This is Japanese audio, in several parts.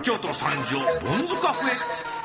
京都三条ボンズカフェ。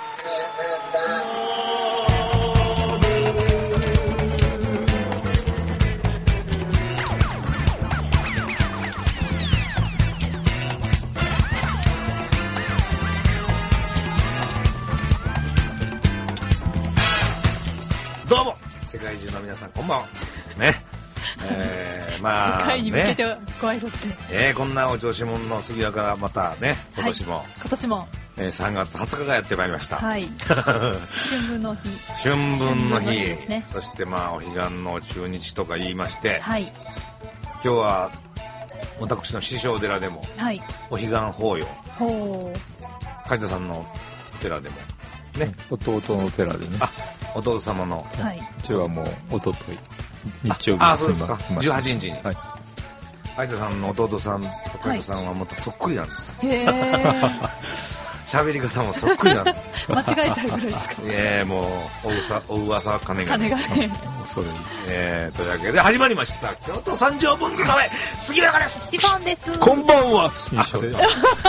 どうも世界中の皆さんこんばんはね。まあ世界に向けてご挨拶で、 こんなお調子者の杉谷からまたね、今年も、 今年も、 3月20日がやってまいりました。 はい春分の日、 春分の日ですね。 そしてまあお彼岸の中日とか言いまして、 はい、 今日は私の師匠寺でも、 はい、 お彼岸法要、 ほ梶田さんの寺でもね、 弟の寺でね。 弟様の、 う、はい、 うちはもう一昨日日曜日そうですか、18日に、 はい、 梶田さんの弟さんと梶田さんはまたそっくりなんです。 へえ喋り方もそっくりなんです。 間違えちゃうぐらいですか。 もうお噂金が金がね。 それというわけで始まりました京都三条ボンズカフェ杉山です。 シフォンです。 こんばんは。新章です。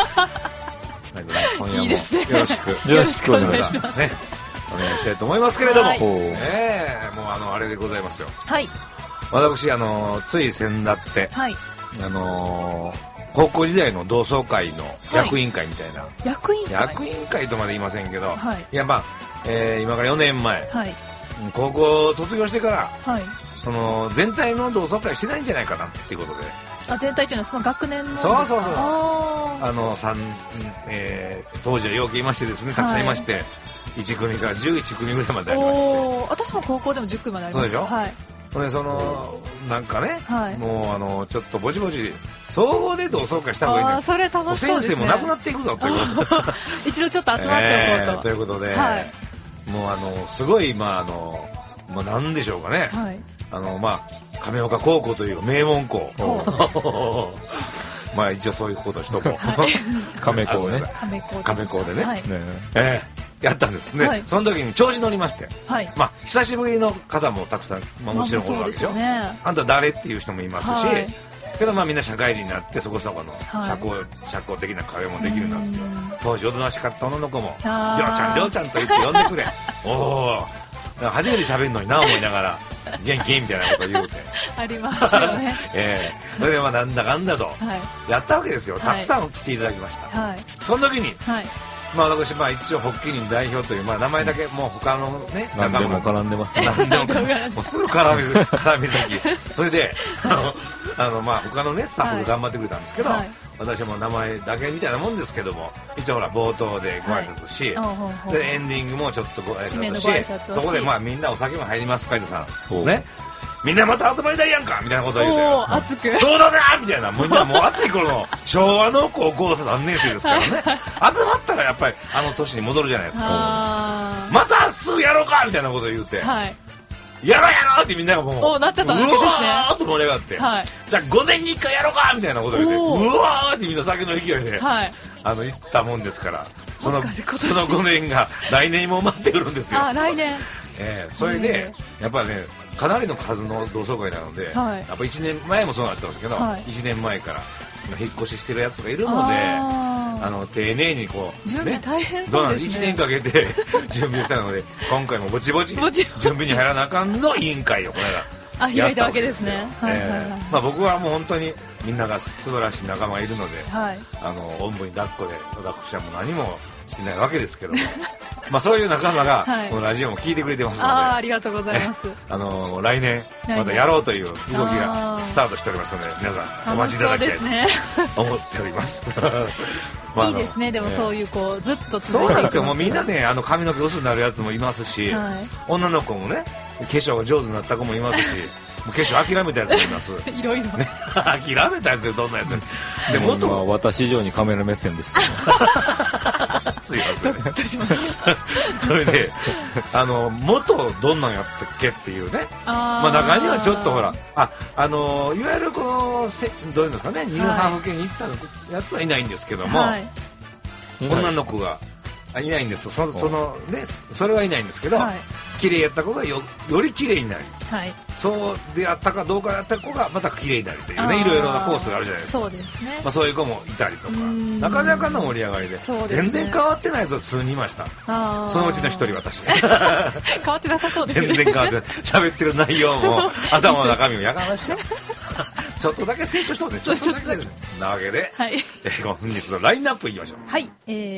今夜もいいですね。 よろしくよろしくお願いします。 ね、お願いしたいと思いますけれども、 はいもうあれでございますよ。 はい、 私つい先だってはい、 高校時代の同窓会の役員会みたいな、 役員会、 役員会とまで言いませんけど、 はい、 いやまあ、今から4年前、 はい、 高校卒業してからはい、 その全体の同窓会してないんじゃないかなっていうことで、 全体というのはその学年のですか。 そうそうそう、 あ当時はよくいましてですね、たくさんいまして、1組から11組ぐらいまでありまして、 私も高校でも10組までありました。 そうでしょ。 はい、 でなんかね、 はい、 もうちょっとぼちぼち総合で同窓会した方がいいんじゃない。 それ楽しそうですね。 先生もなくなっていくぞということ一度ちょっと集まっておこうと、 ということで、 はい、 もうすごいなんでしょうかね、 はい、 亀岡高校という名門校まあ一応そういうことをしとこう、 はい、 亀校ね、 亀校でね、 はい、 やったんですね、 はい、 その時に調子乗りまして、 はい、 久しぶりの方もたくさん、もちろんおるわけですよ、 ね、 あんた誰っていう人もいますし、はい、けどみんな社会人になってそこそこの社交的な会話もできるようになって、当時おとなしかった女の子もりょうちゃんりょうちゃんと言って呼んでくれおお初めて喋るのにな思いながら元気みたいなこと言うてありますよねそれでなんだかんだとやったわけですよ、たくさん来ていただきました、 はい、 その時に、 はい、 私一応発起人代表という、名前だけもう他のね何でも絡んでますね。 何でももうすぐ絡み咲きそれで他のねスタッフが頑張ってくれたんですけど、はい、私はもう名前だけみたいなもんですけども、一応ほら冒頭でご挨拶し、はい、でエンディングもちょっとご挨拶し、そこでみんなお酒も入ります梶田さんね、みんなまた集まりたいやんかみたいなことを言うて、 熱くそうだなみたいな、みんなもう熱い頃の昭和の高校生何年生ですからね集まったらやっぱり年に戻るじゃないですか。またすぐやろうかみたいなことを言うて、はい、やろうやろうってみんながもうなっちゃったわけですね。 うわーっと盛り上がって、はい、じゃあ5年に1回やろうかみたいなことを言って、うわーってみんな酒の勢いで、はい、言ったもんですから、その5年が来年も待ってくるんですよ。 来年、 それでやっぱりねかなりの数の同窓会なので、はい、やっぱ1年前もそうなったんですけど、はい、1年前から引っ越ししてるやつがいるので、丁寧に準備大変そうですね。 1年かけて準備をしたので今回もぼちぼち準備に入らなあかんの委員会をこの間開いたわけですね。 僕はもう本当にみんなが素晴らしい仲間がいるので、 はい、 おんぶに抱っこで私はもう何もしてないわけですけどもそういう仲間がこのラジオも聞いてくれてますので、 ありがとうございます。 来年またやろうという動きがスタートしておりますので、皆さんお待ちいただきたいと思っておりますいいですね。でもそういうずっと続いていく。 そうなんですよ。もうみんなね髪の毛薄くなるやつもいますし、女の子もね化粧が上手になった子もいますしもう化粧諦めたやつもいますいろいろね諦めたやつでどんなやつでも私以上にカメラ目線でしたすいませんそれで元どんなんやったっけっていうね、中にはちょっとほらいわゆるこのどういうんですかね、ニューハーフ系に行ったやつはいないんですけども、女の子がいないんです。それはいないんですけど、綺麗やった子がより綺麗になり、 はい、 そうであったかどうかだった子がまた綺麗になるというね、いろいろなコースがあるじゃないですか。 そうですね。 まあ、そういう子もいたりとか、なかなかの盛り上がりで、全然変わってないやつを数人いました。そのうちの一人私。 変わってなさそうですね。 全然変わってない。喋ってる内容も頭の中身もやかましい。ちょっとだけ成長したので、ちょっとだけなわけで、 はい、 本日のラインナップいきましょう。 はい、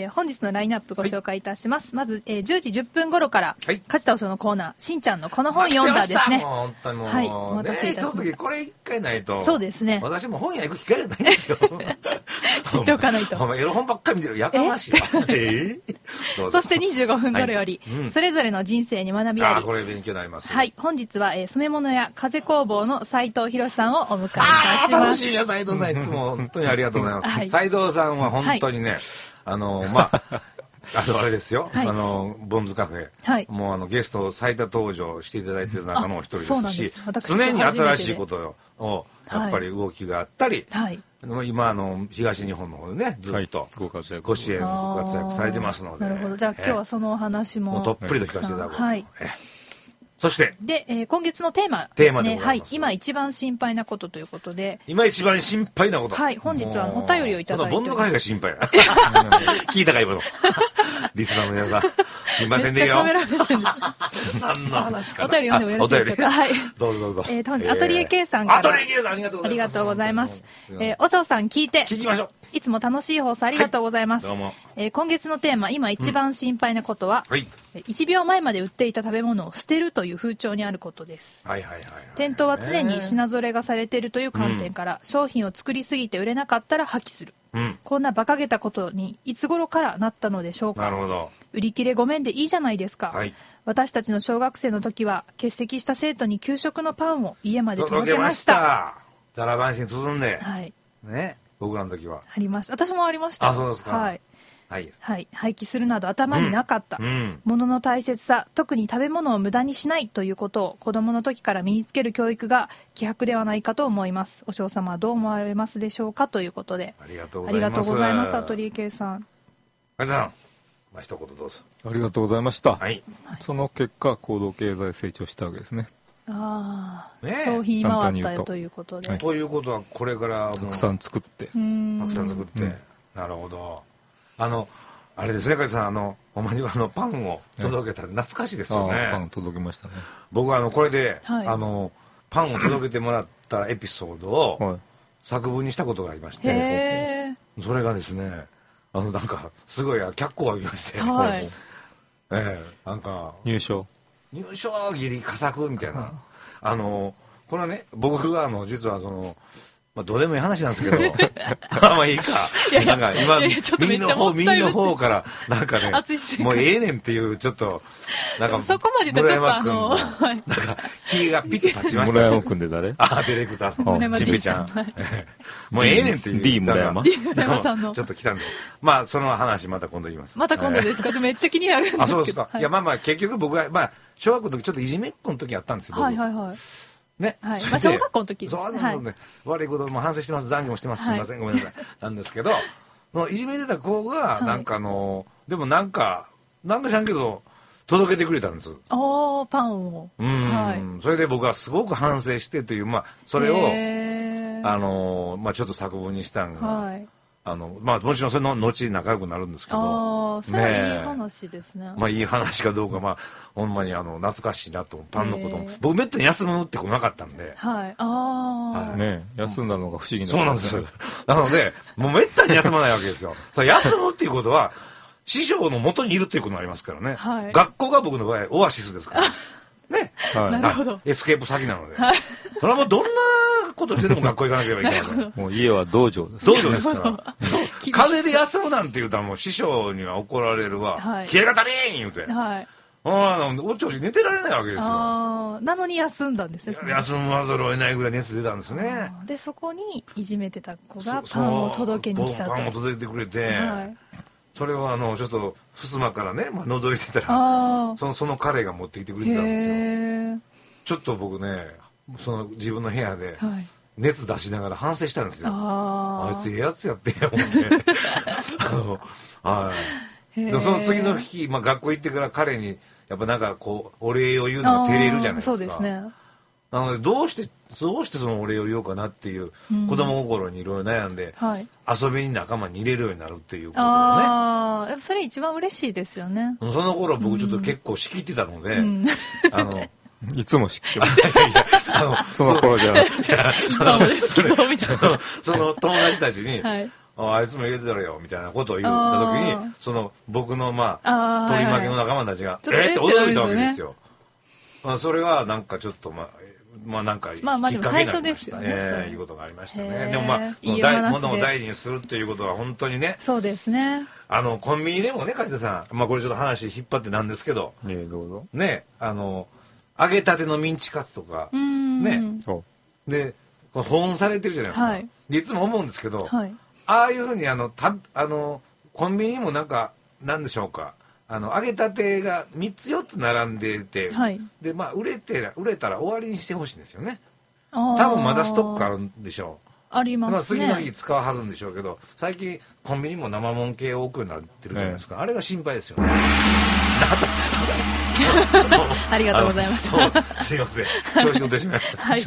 本日のラインナップご紹介いたします。まず、10時10分頃から、勝田和尚のコーナー、しんちゃんのこの本読んだですね。 本当にもう、 はい、お待たせいたしました。 これ一回ないと、 そうですね。 私も本屋行く機会がないんですよ。 知っておかないと。 エロ本ばっかり見てる、やかましいわ。 そして25分頃より、それぞれの人生に学びあり。 これ勉強になります。 はい、本日は、染め物屋風工房の斉藤博さんをお迎えいたします。 楽しみや、斉藤さん、いつも本当にありがとうございます。斉藤さんは本当にね、まあ、あれですよ、ボンズカフェ、もうゲスト最多登場していただいている中の一人ですし、常に新しいことをやっぱり動きがあったり、今東日本の方でね、ずっとご支援活躍されてますので。 なるほど。じゃあ今日はそのお話もとっぷりと聞かせていただこう。そして今月のテーマですね。はい、今一番心配なことということで、 今一番心配なこと、 はい、本日はお便りをいただいて、 ボンド会が心配聞いたか今のリスナーの皆さん、すいませんねよ。 めっちゃカメラ目線で何の話かな。 お便り読んでもよろしいでしょうか。はい、 どうぞどうぞ。 アトリエ K さんから、 アトリエ K さんありがとうございます。 おしょうさん聞きましょう。 いつも楽しい放送ありがとうございます。 どうも。 今月のテーマ、今一番心配なことは、1秒前まで売っていた食べ物を捨てるという風潮にあることです。店頭は常に品揃えがされているという観点から、商品を作りすぎて売れなかったら破棄する。こんな馬鹿げたことにいつ頃からなったのでしょうか。 なるほど。 売り切れごめんでいいじゃないですか。私たちの小学生の時は欠席した生徒に給食のパンを家まで届けました。 ざらばんしに包んで。 ね。 僕らの時はありました。私もありました。 あ、そうですか。 はい。廃棄するなど頭になかった。物の大切さ、特に食べ物を無駄にしないということを子供の時から身につける教育が希薄ではないかと思います。お嬢様はどう思われますでしょうかということで。 ありがとうございます。 アトリエ K さん。 ありがとうございます。一言どうぞ。 ありがとうございました。その結果、行動経済成長したわけですね。 商品回ったということで。 ということはこれからたくさん作って。 なるほど。あれですね、加さん、ほんまにパンを届けたら懐かしいですよね。 パン届けましたね。 僕はこれで、パンを届けてもらったエピソードを作文にしたことがありまして、それがですね、なんかすごい脚光を浴びまして、なんか入賞ギリ佳作みたいな。これね、僕が実はまあどうでもいい話なんですけど、まあいいか。なんか今右の方からなんかね、もうええねんっていうちょっとなんかそこまで言ったらちょっとなんか気がピッと立ちました。 村山君で誰？ ディレクターのしんべちゃん。もうええねんっていう D 村山さんのちょっと来たんで、まあその話また今度言います。 また今度ですか？めっちゃ気になるんですけど。 そうですか。いやまあ結局僕はまあ小学校の時ちょっといじめっ子の時あったんですよ。ね、 小学校の時です。 悪いことも反省してます、残業もしてます、すみません、ごめんなさい。なんですけど、いじめてた子が、なんかでもなんか知らんけど、届けてくれたんです。 パンを。 それで僕はすごく反省してという、まあ、それを、まあ、ちょっと作文にしたんが、まあもちろんそれの後仲良くなるんですけど、 それはいい話ですね。 まあいい話かどうか、まあほんまに懐かしいなと、パンのことも僕めったに休むってことなかったんで、 ね、休んだのが不思議な。 そうなんですよ。なのでもうめったに休まないわけですよ。休むっていうことは師匠の元にいるっていうことになりますからね。学校が僕の場合オアシスですから。ね、 なるほど。 エスケープ先なので、それはもうどんなことしてでも学校行かなければいけない。 もう家は道場です。 道場ですから。風邪で休むなんて言うたらもう師匠には怒られるわ。気合が足りん言うて。お調子寝てられないわけですよ。 なのに休んだんですね。 休まざるを得ないぐらい熱出たんですね。 でそこにいじめてた子がパンを届けに来たと。 パンを届けてくれて。それはちょっと襖からね、覗いてたらその彼が持ってきてくれてたんですよ。ちょっと僕ね、自分の部屋で熱出しながら反省したんですよ。あいつええやつやって思ってでその次の日、学校行ってから彼にやっぱなんかこうお礼を言うのが照れるじゃないですか。 そうですね。 なのでどうしてそのお礼を言おうかなっていう子供心にいろいろ悩んで、遊びに仲間に入れるようになるっていうことをね。 それ一番嬉しいですよね。 その頃僕ちょっと結構仕切ってたので、 いつも仕切ってます。その頃じゃなくてその友達たちに、あいつも入れてたらよみたいなことを言った時に、その僕の取り巻きの仲間たちがって驚いたわけですよ。それはなんかちょっとなんかきっかけになりましたね。いうことがありましたね。でも物を大事にするっていうことは本当にね。 そうですね。 コンビニでもね、梶田さん、これちょっと話引っ張ってなんですけど、 どうぞ。 ね、揚げたてのミンチカツとかね、で保温されてるじゃないですか。いつも思うんですけど、ああいうふうにコンビニもなんかなんでしょうか。揚げたてが3つ4つ並んでて、で売れたら終わりにしてほしいんですよね。多分まだストックあるんでしょう。 ありますね。 次の日使わはるんでしょうけど、最近コンビニも生もん系を置くようになってるじゃないですか。あれが心配ですよね。 ありがとうございます。 すいません、調子乗ってしまいました。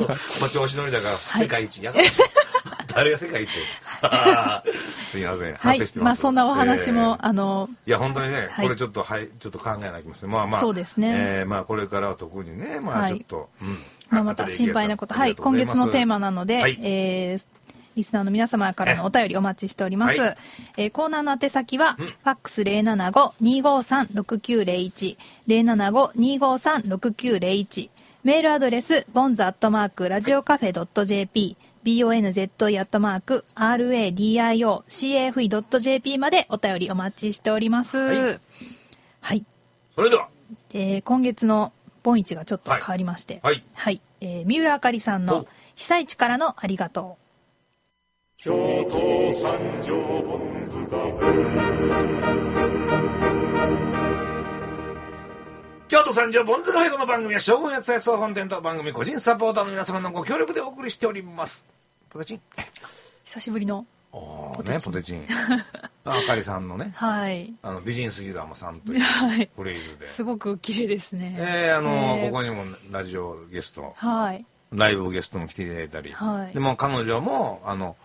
調子乗りだから世界一やから誰が世界一すいません、反省してます。 そんなお話もいや本当にね、これちょっと考えなきゃいけません。 そうですね。 これからは特にね、ちょっとまた心配なこと、今月のテーマなので、リスナーの皆様からのお便りお待ちしております。コーナーの宛先は、ファックス 075-253-6901 075-253-6901、メールアドレス bonz@radiocafe.jp bonz@radio-cafe.jp までお便りお待ちしております。はい。 それでは、 今月のボンイチがちょっと変わりまして、三浦あかりさんの被災地からのありがとう。 京都三条ボンズカフェ、 京都三条ボンズカフェ、この番組は将軍やつや総本店と番組個人サポーターの皆様のご協力でお送りしております。ポテチン、 久しぶりのポテチンあかりさんのね、美人すぎるあまさんというフレーズで、 すごく綺麗ですね。 ここにもラジオゲスト、ライブゲストも来ていただいたり、でも彼女も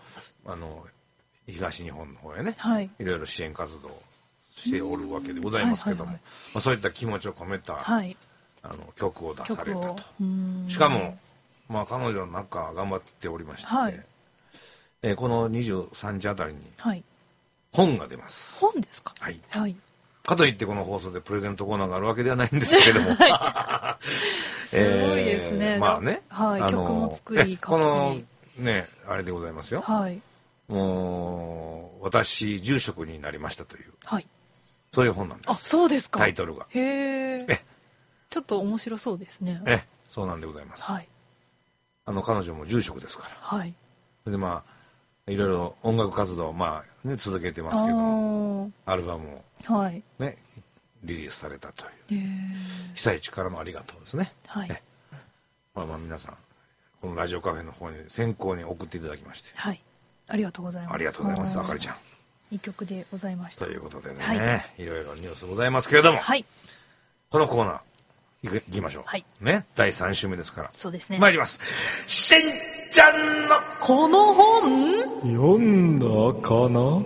東日本の方へね、いろいろ支援活動しておるわけでございますけども、そういった気持ちを込めた曲を出されたと。しかも彼女なんか頑張っておりまして、この23日あたりに本が出ます。 本ですか？ かといってこの放送でプレゼントコーナーがあるわけではないんですけれども、 すごいですね。曲も作り、 このね、あれでございますよ。もう私住職になりましたという、そういう本なんです。あ、そうですか。タイトルが。 へえ。ちょっと面白そうですね。 そうなんでございます。彼女も住職ですから。それでいろいろ音楽活動続けてますけども、アルバムをねリリースされたという、被災地からのありがとうですね。皆さんこのラジオカフェの方に先行に送っていただきまして、 ありがとうございます。 ありがとうございます。あかりちゃん、 いい曲でございました。 ということでね、いろいろニュースございますけれども、このコーナーいきましょう。ね、第3週目ですから。 そうですね。 参ります。しんちゃんのこの本読んだかな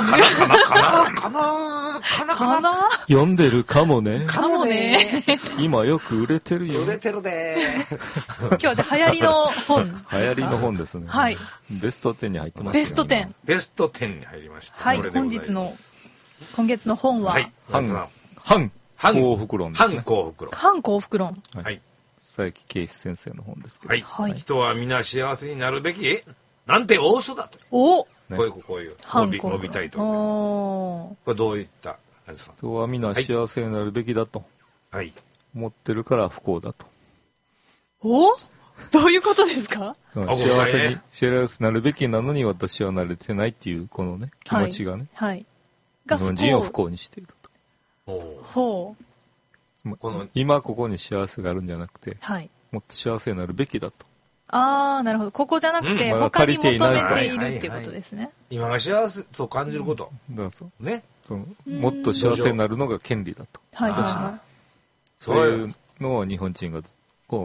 読んでるかもね。今よく売れてるよ。 売れてるで。 今日はじゃあ流行りの本。 流行りの本ですね。ベスト10に入ってます。 ベスト10。 ベスト10に入りました。 今月の本は反幸福論ですね。 反幸福論。 佐伯啓一先生の本ですけど、 人は皆幸せになるべきなんて大嘘だと。こういう伸びたいと。これどういった人は皆幸せになるべきだと思ってるから不幸だと。 どういうことですか？ 幸せになるべきなのに私はなれてないっていうこのね気持ちがね、日本人を不幸にしていると。今ここに幸せがあるんじゃなくて、もっと幸せになるべきだと。 なるほど。ここじゃなくて他に求めているっていうことですね。 今が幸せと感じること、 もっと幸せになるのが権利だと。そういうのを日本人がこう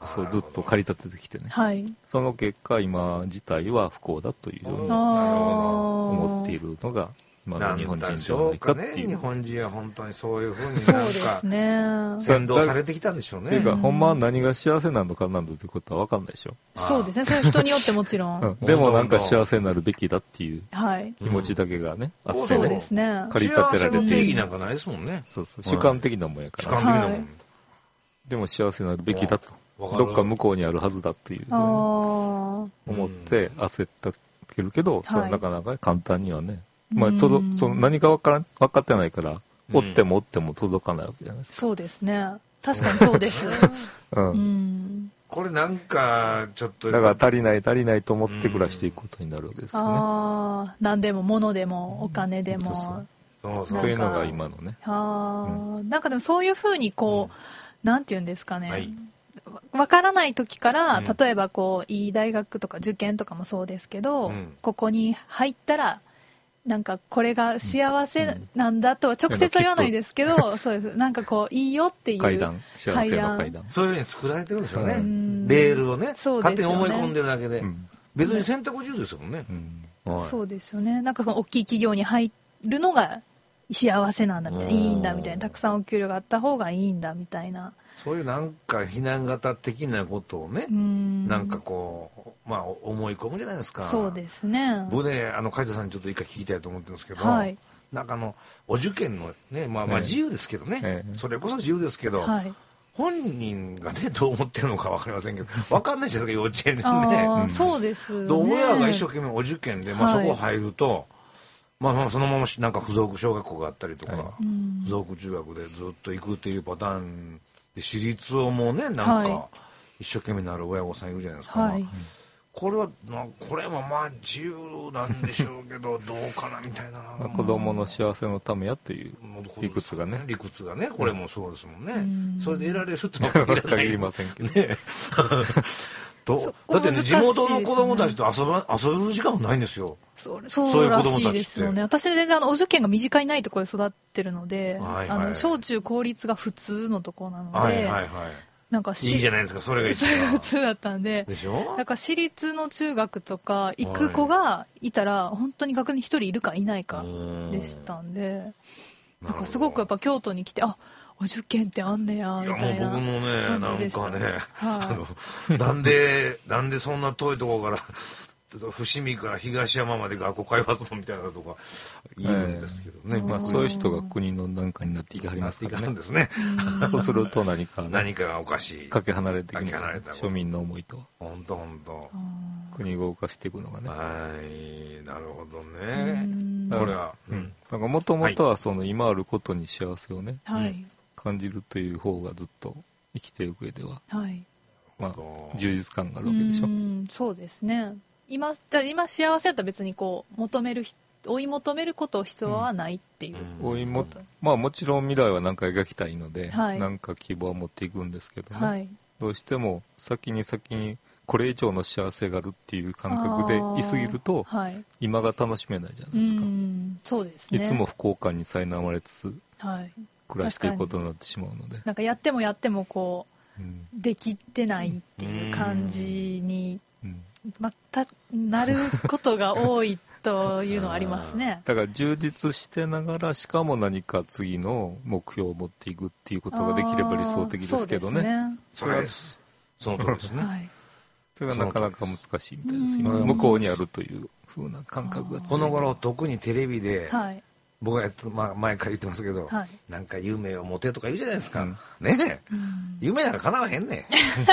そうずっと駆り立ててきてね、その結果今自体は不幸だというように思っているのがまだ日本人じゃないかっていう。 日本人は本当にそういうふうになんか先導されてきたんでしょうね。 っていうか、ほんまは何が幸せなのかなどということは分かんないでしょ。 そうですね。それは人によってもちろん。 でもなんか幸せになるべきだっていう気持ちだけがね、あって、 そうですね。 駆り立てられて。 幸せの定義なんかないですもんね。 そうそう。主観的なもんやから。 主観的なもん。 でも幸せになるべきだと。どっか向こうにあるはずだという思って焦ってるけど、それはなかなか簡単にはね。まあ、その何か分かってないから、折っても折っても届かないわけじゃないですか。 そうですね。確かにそうです。 これなんかちょっとだから足りないと思って暮らしていくことになるわけですよね。 何でも物でもお金でも。 そういうのが今のね。 なんかでもそういうふうにこう、なんていうんですかね。分からない時から、例えばこういい大学とか受験とかもそうですけど、ここに入ったらなんかこれが幸せなんだとは直接は言わないですけど、そうです。なんかこういいよっていう幸せの階段。 そういうふうに作られてるんでしょうね。レールをね、勝手に思い込んでるだけで、別に選択自由ですもんね。 そうですよね。なんかその大きい企業に入るのが幸せなんだみたいな、いいんだみたいな、たくさんお給料があった方がいいんだみたいな。 そういうなんか避難型的なことをね、なんかこう、まあ思い込むじゃないですか。 そうですね。 僕ね、梶田さんにちょっと一回聞きたいと思ってるんですけど、なんかお受験のね、まあ自由ですけどね、それこそ自由ですけど、本人がね、どう思ってるのか分かりませんけど、分かんないですよ、幼稚園でね。 そうですね。 親が一生懸命お受験で、まあそこ入ると、まあそのままなんか付属小学校があったりとか、付属中学でずっと行くっていうパターンで、私立をもうね、なんか一生懸命なる親御さんいるじゃないですか。これはまあ自由なんでしょうけどどうかなみたいな。 子供の幸せのためやという理屈がね。 これもそうですもんね。それで得られるとは限りませんけどね。だってね、地元の子供たちと遊ぶ時間もないんですよ。 そういう子供たちですよね。私全然お受験が身近にないところで育ってるので、小中公立が普通のところなので、なんかいいじゃないですか、それが一番普通だったんで。 でしょ？ だから私立の中学とか行く子がいたら、本当に学年に一人いるかいないかでしたんで、なんかすごくやっぱ京都に来て、お受験ってあんねやみたいな僕もね、なんかね、なんでそんな遠いところから伏見から東山まで学校通わすのみたいなとかいるんですけどね。 まあそういう人が国のなんかになっていきはりますからね。そうすると何かがおかしい。 かけ離れていきます。庶民の思いと。 本当。 国を動かしていくのがね。 なるほどね。これは。 なんかもともとはその今あることに幸せをね、感じるという方がずっと生きていく上では、まあ充実感があるわけでしょ。 そうですね。今幸せだったら別にこう追い求めることを必要はないっていう、 まあもちろん未来は何か描きたいので、何か希望を持っていくんですけどね、どうしても先にこれ以上の幸せがあるっていう感覚でいすぎると、今が楽しめないじゃないですか。 そうですね。 いつも不幸感に苛まれつつ暮らしていくことになってしまうので、 なんかやってもこう、できてないっていう感じになることが多いというのはありますね。 だから充実してながらしかも何か次の目標を持っていくっていうことができれば理想的ですけどね。 その通りですね。 それがなかなか難しいみたいです。今向こうにあるという風な感覚がこの頃特にテレビで、僕は前から言ってますけど、なんか夢を持てとか言うじゃないですか。ねえ。夢なんか叶わへんねん。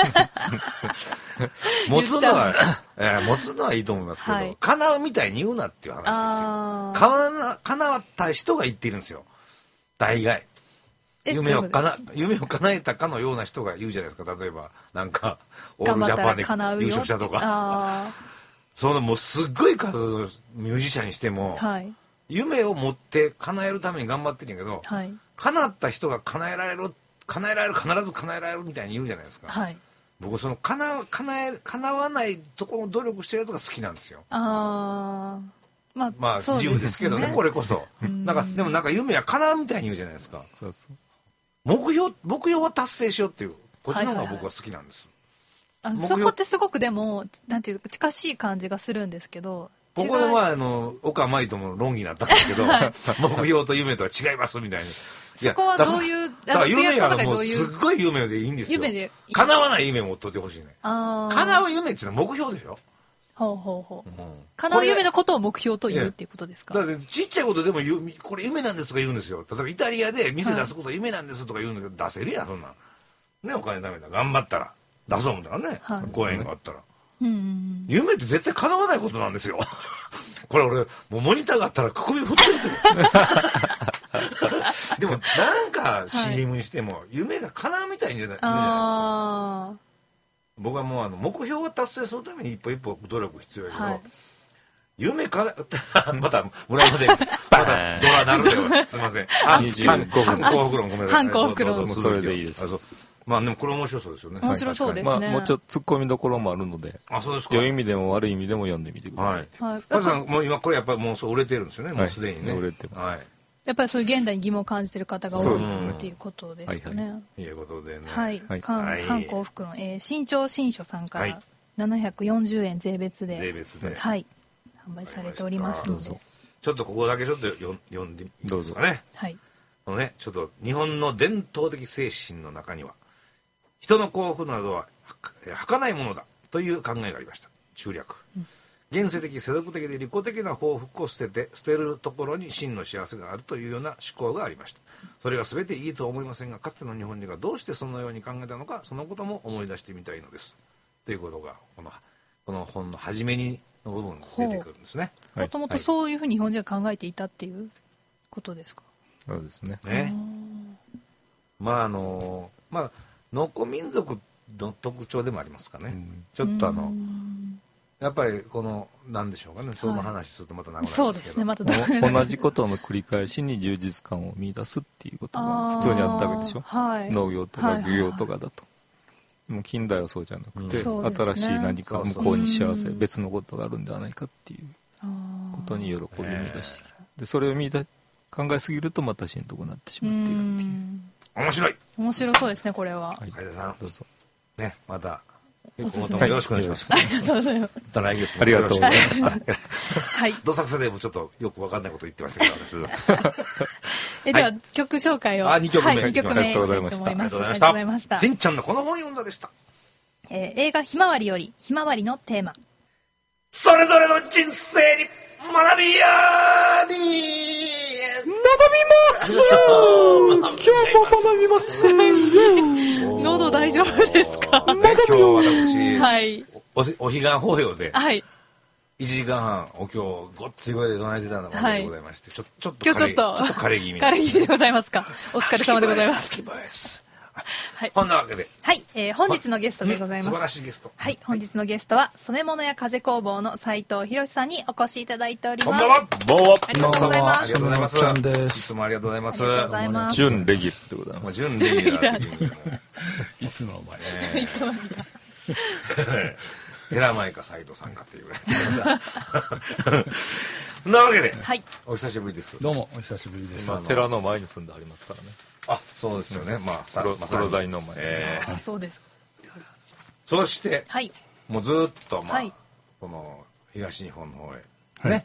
持つのはいいと思いますけど、叶うみたいに言うなっていう話ですよ。叶わった人が言っているんですよ。大概。夢を叶えたかのような人が言うじゃないですか。例えば、なんか、オールジャパンで優勝したとか。もうすっごい数のミュージシャンにしても、夢を持って叶えるために頑張ってるんやけど、叶った人が必ず叶えられるみたいに言うじゃないですか。僕叶わないところの努力してるやつが好きなんですよ。まあ自由ですけどね、これこそ。でもなんか夢は叶うみたいに言うじゃないですか。目標は達成しようっていう、こっちの方が僕は好きなんです。 そこってすごくでもなんていうか近しい感じがするんですけど、 ここは岡舞とも論議になったんですけど、目標と夢とは違いますみたいに。 そこはどういう、 だから夢はもうすっごい夢でいいんですよ。 夢で叶わない夢も取ってほしいね。叶う夢っていうのは目標でしょ。 ほうほうほう。叶う夢のことを目標と言うっていうことですか。 だってちっちゃいことでもこれ夢なんですとか言うんですよ。例えばイタリアで店出すこと夢なんですとか言うんだけど、出せるやんそんなん。ね、お金貯めたら頑張ったら出そう思ったらね、公演があったら。夢って絶対叶わないことなんですよ。これ俺もうモニターがあったら首振ってるでもなんか CM にしても夢が叶うみたいに言うじゃないですか。僕はもう目標が達成するために一歩一歩努力必要やけど、夢からまた村山でまたドラなるですいません。反抗袋ごめんなさい。 反抗袋それでいいです。 まあでもこれ面白そうですよね。 面白そうですね。 もうちょっと突っ込みどころもあるので、 そうですか。 良い意味でも悪い意味でも読んでみてください。 カズさんもう今これやっぱりもう売れてるんですよね。もうすでにね。 売れてます。 やっぱりそういう現代に疑問を感じてる方が多いっていうことですね。 いうことでね。 はい。反抗袋新潮新書さんから740円税別で販売されておりますので、 ちょっとここだけちょっと読んでみますかね。 はい。 ちょっと日本の伝統的精神の中には人の幸福などは儚いものだという考えがありました。中略。現世的世俗的で利己的な幸福を捨てるところに真の幸せがあるというような思考がありました。それが全ていいとは思いませんが、かつての日本人がどうしてそのように考えたのか、そのことも思い出してみたいのですということがこの本の初めにの部分に出てくるんですね。 もともとそういうふうに日本人が考えていたっていうことですか。 そうですね。 まあ農耕民族の特徴でもありますかね。ちょっとやっぱりなんでしょうかね、その話するとまた長くなるんですけど、 そうですね、また同じことの繰り返しに充実感を見出すっていうことが普通にあったわけでしょ。農業とか漁業とかだと。もう近代はそうじゃなくて、新しい何か向こうに幸せ、別のことがあるんではないかっていうことに喜びを見出してきて、でそれを考えすぎるとまたしんどくなってしまっていくっていう。 面白そうですね、これは。 海田さんどうぞね、また今後ともよろしくお願いします。また来月もありがとうございました。 はい。どさくさでもちょっとよく分かんないこと言ってましたけど、 では曲紹介を。 2曲目。 2曲目。 ありがとうございました。 ありがとうございました。 しんちゃんのこの本読んだでした。 映画ひまわりよりひまわりのテーマ。 それぞれの人生に学びやに今日も学びます喉大丈夫ですか。 今日私、 はい、 お彼岸法要で、 はい、 1時間半お経ごっつい声で唱えてたのがございまして、ちょっと今日ちょっと枯れ気味でございますか。お疲れ様でございます。 はい、こんなわけで、 はい、本日のゲストでございます。 素晴らしいゲスト。 はい、本日のゲストは染め物や風工房の斉藤博さんにお越しいただいております。 こんばんは。 ありがとうございます。 ありがとうございます。 ちゃんです。 いつもありがとうございます。 準レギュでございます。 準レギュラー。 いつの間に。 いつの間にか。 寺前か斉藤さんかっていうぐらい。なわけで、 はい、 お久しぶりです。 どうもお久しぶりです。 寺の前に住んでありますからね。 あ、そうですよね。まあ、 黒台の前。 あ、そうです。 そして、 はい、 もうずっとこの東日本の方へね、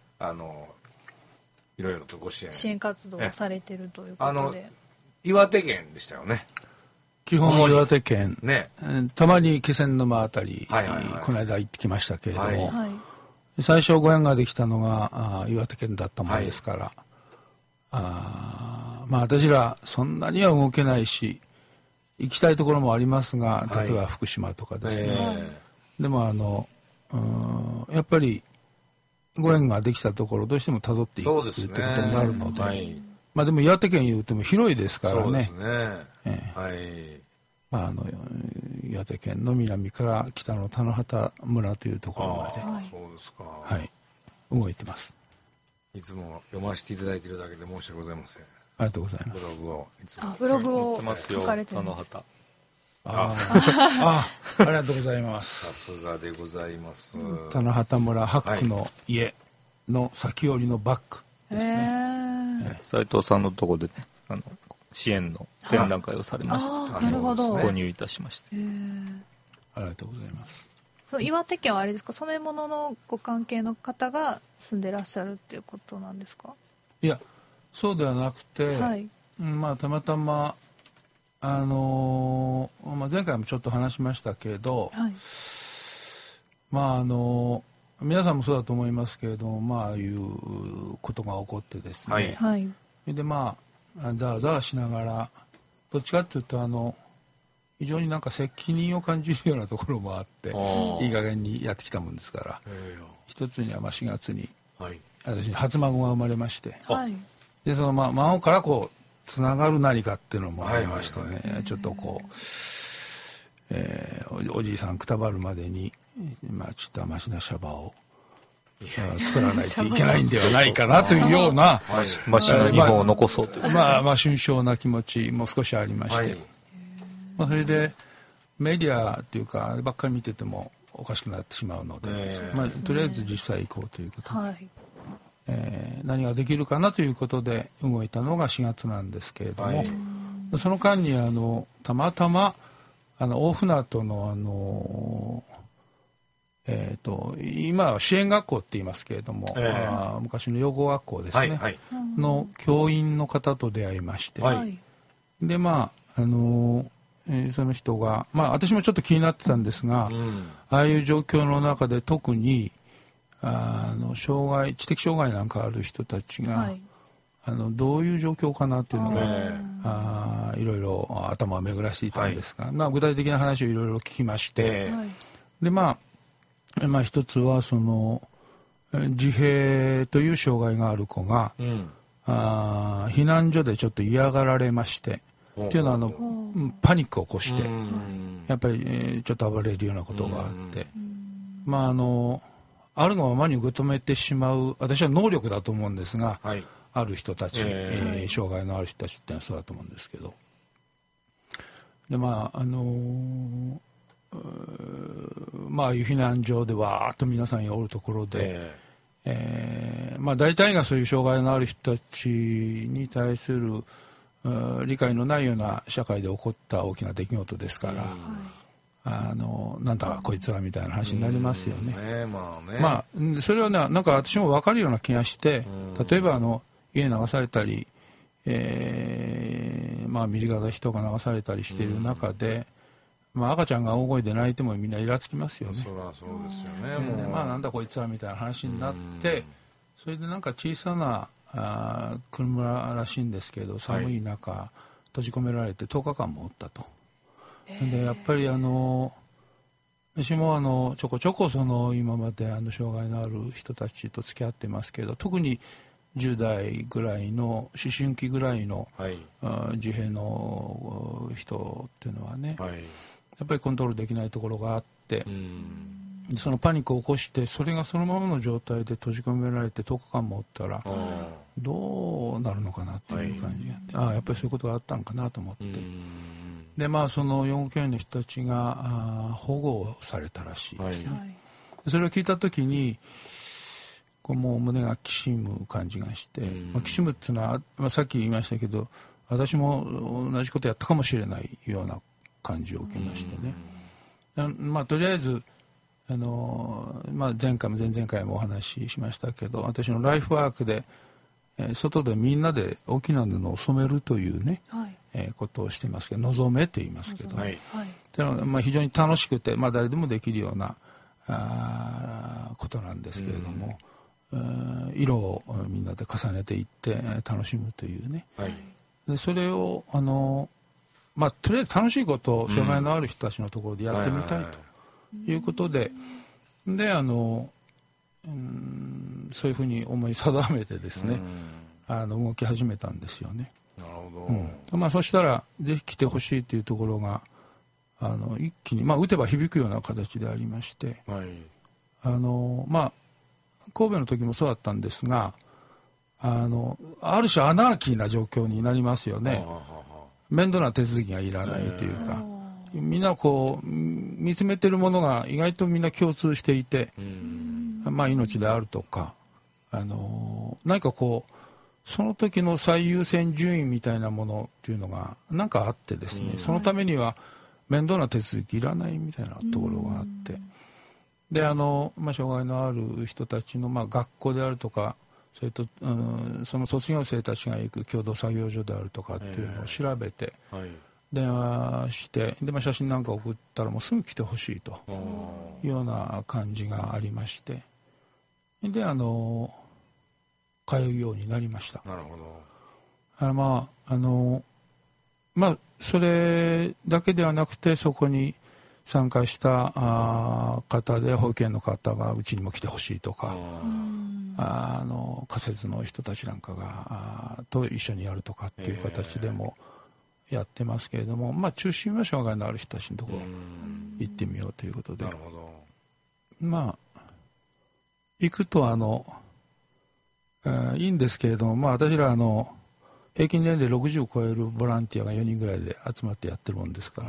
いろいろとご支援活動をされてるということで、 岩手県でしたよね。 基本岩手県ね、たまに気仙沼あたり、この間行ってきましたけれども、最初ご縁ができたのが岩手県だったものですから、まあ私らそんなには動けないし行きたいところもありますが、例えば福島とかですね、でもやっぱりご縁ができたところどうしてもたどっていくっていうことになるので、まあでも岩手県いうても広いですからね。まあ岩手県の南から北の田野畑村というところまで、 そうですか。 はい、動いてます。 いつも読ませていただいているだけで申し訳ございません。 ありがとうございます。 ブログを書かれてるんです。 ありがとうございます。 さすがでございます。 田野畑村八区の家の先折りのバッグですね。 斉藤さんのとこでね、支援の展覧会をされました。 なるほど。 購入いたしまして。 ありがとうございます。 その岩手県はあれですか、染め物のご関係の方が住んでらっしゃるっていうことなんですか？ いや、そうではなくて、 はい、 まあたまたままあ、前回もちょっと話しましたけど、はい、まあ皆さんもそうだと思いますけれども、まあああいうことが起こってですね、はい、でまあざわざわしながら、どっちかというと非常になんか責任を感じるようなところもあって、いい加減にやってきたもんですから、一つにはまあ4月に、はい、私に初孫が生まれまして、はい、でその孫からこうつながる何かっていうのもありましてね、はいはいはい、ちょっとこう、おじいさんくたばるまでに、まあ、ちょっとマシなシャバを作らないといけないんではないかなというようなマシな日本を残そうという、 まあ瞬生な気持ちも少しありまして、はい、まあ、それでメディアっていうかあればっかり見ててもおかしくなってしまうので、まあ、とりあえず実際行こうということで、はい、何ができるかなということで動いたのが4月なんですけれども、はい、その間にたまたま大船渡の今は支援学校って言いますけれども、昔の養護学校ですね、はいはい、の教員の方と出会いまして、はい、でまあその人が、まあ、私もちょっと気になってたんですが、ああいう状況の中で特に知的障害なんかある人たちが、はい、どういう状況かなっていうのがいろいろ頭を巡らしていたんですが、はい、まあ、具体的な話をいろいろ聞きまして、でまあ一つはその自閉という障害がある子が、避難所でちょっと嫌がられまして、っていうのはパニックを起こして、やっぱり、ちょっと暴れるようなことがあって、まああるがままに受け止めてしまう、私は能力だと思うんですが、はい、ある人たち、障害のある人たちってのはそうだと思うんですけど、でまあまあいう避難所でわーっと皆さんおるところで、まあ大体がそういう障害のある人たちに対する理解のないような社会で起こった大きな出来事ですから、なんだこいつはみたいな話になりますよね。まあそれはね、なんか私も分かるような気がして、例えば家流されたり、まあ身近な人が流されたりしている中で、まあ、赤ちゃんが大声で泣いてもみんなイラつきますよね。 そうですよね。 まあなんだこいつはみたいな話になって、それでなんか小さな車らしいんですけど、寒い中、はい、閉じ込められて10日間もおったと。でやっぱり私もちょこちょこ今まで障害のある人たちと付き合ってますけど、特に10代ぐらいの思春期ぐらいの、はい、自閉の人っていうのはね、はい、やっぱりコントロールできないところがあって、そのパニックを起こして、それがそのままの状態で閉じ込められて10日間もおったらどうなるのかなっていう感じがあって、やっぱりそういうことがあったのかなと思って、でまあその養護教員の人たちが保護されたらしいですね、はい、それを聞いた時にもう胸がきしむ感じがして、きしむっていうのは、さっき言いましたけど、私も同じことやったかもしれないような感じを受けましてね、まあとりあえずまあ、前回も前々回もお話ししましたけど、私のライフワークで、外でみんなで大きな布を染めるというね、はい、ことをしていますけど、望めと言いますけど、はい、まあ、非常に楽しくて、まあ、誰でもできるようなことなんですけれども、色をみんなで重ねていって楽しむというね、はい、でそれをまあ、とりあえず楽しいことを障害のある人たちのところでやってみたいということで、でそういうふうに思い定めてですね、動き始めたんですよね。 なるほど、まあ、そしたらぜひ来てほしいというところが一気に、まあ、打てば響くような形でありまして、はい、まあ神戸の時もそうだったんですが、ある種アナーキーな状況になりますよね。面倒な手続きがいらないというか、みんなこう見つめてるものが意外とみんな共通していて、まあ、命であるとか何かこうその時の最優先順位みたいなものっていうのが何かあってですね、そのためには面倒な手続きいらないみたいなところがあって、で障害のある人たちの、学校であるとか、それと、その卒業生たちが行く共同作業所であるとかっていうのを調べて、電話してで、写真なんか送ったらもうすぐ来てほしいというような感じがありまして、で通うようになりました。 なるほど。それだけではなくて、そこに参加した方で保育園の方がうちにも来てほしいとか、仮設の人たちなんかがと一緒にやるとかっていう形でもやってますけれども、中心は障害のある人たちのところ行ってみようということで、 なるほど。 行くといいんですけれども、私ら平均年齢60を超えるボランティアが4人ぐらいで集まってやってるもんですから、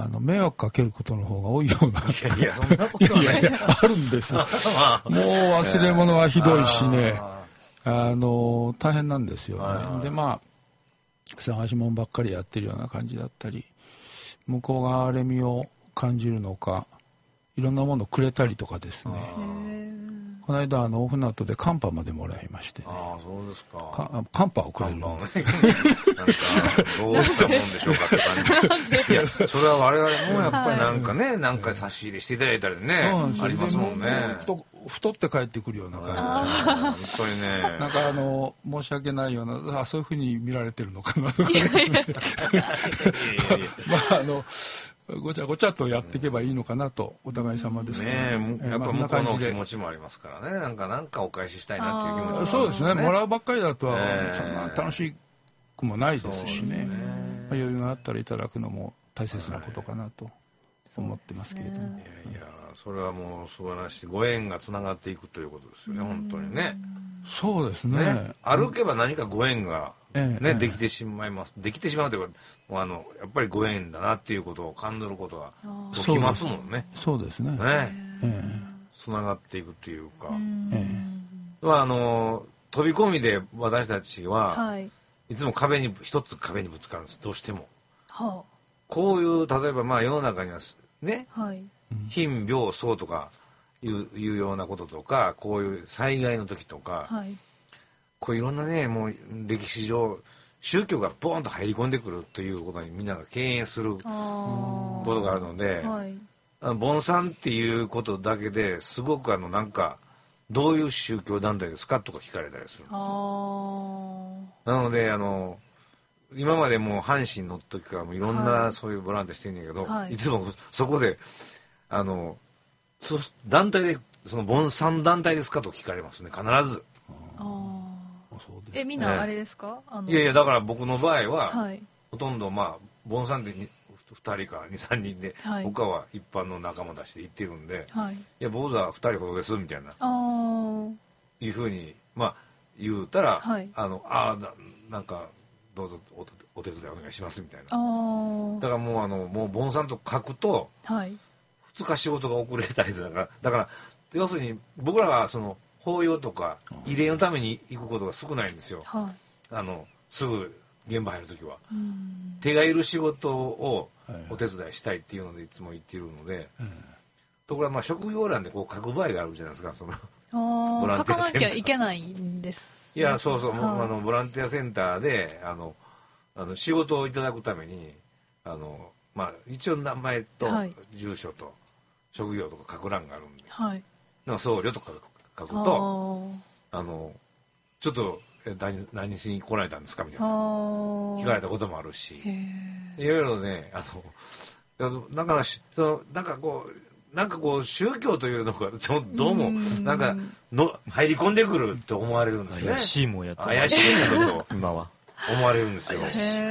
迷惑かけることの方が多いような。 いやそんなことはない。 あるんです。もう忘れ物はひどいしね、大変なんですよね。で探し物ばっかりやってるような感じだったり、向こうが荒れみを感じるのか、いろんなものをくれたりとかですね。この間オフナートでカンパまでもらいまして、ね、 そうですか。 カンパをくれるなんかどうしたもんでしょうかって感じ。いやそれは我々もやっぱりなんかね、なんか差し入れしていただいたりね、ありますもんね。 太って帰ってくるような感じ。本当にね。 なんか申し訳ないような、そういうふうに見られてるのかなとかですね。ごちゃごちゃとやっていけばいいのかなと、お互い様ですね。 やっぱ向こうの気持ちもありますからね。なんかお返ししたいなっていう気持ちも、 そうですね。もらうばっかりだとそんな楽しくもないですしね。余裕があったらいただくのも大切なことかなと思ってますけれども。 いやそれはもう素晴らしい。ご縁がつながっていくということですよね。本当にね。 そうですね。 歩けば何かご縁ができてしまいます。できてしまうというか、やっぱりご縁だなっていうことを感じることが起きますもんね。 そうですね。 つながっていくっていうか。飛び込みで私たちはいつも一つ壁にぶつかるんです。どうしても。こういう例えば世の中にはね、貧病相とかいうようなこととか、こういう災害の時とか、こういろんなね、もう歴史上宗教がボーンと入り込んでくるということにみんなが敬遠することがあるので、盆栽っていうことだけですごくなんかどういう宗教団体ですかとか聞かれたりするんです。なので今までもう阪神の時からもいろんなそういうボランティアしてるんだけど、いつもそこで団体でその盆栽団体ですかと聞かれますね、必ず。 みんなあれですか？ いやだから僕の場合は、ほとんど盆栽で2人か2、3人で、他は一般の仲間たちで行ってるんで、いや坊主は2人ほどですみたいないうふうに言うたら、なんかどうぞお手伝いお願いしますみたいな。だからもう盆栽と書くと、2日仕事が遅れたりだから要するに僕らは法要とか慰霊のために行くことが少ないんですよ。すぐ現場入る時は手がいる仕事をお手伝いしたいっていうのでいつも言っているので、ところが職業欄でこう書く場合があるじゃないですか。 ボランティアセンター書かなきゃいけないんです、 ね。いやそうボランティアセンターで仕事をいただくために一応名前と住所と職業とか書く欄があるんで、僧侶とか書くとちょっと何しに来られたんですかみたいな聞かれたこともあるし、いろいろねだからなんかこう宗教というのがどうもなんか入り込んでくるって思われるんですね。 怪しいもんやと怪しいもんと今は思われるんですよ。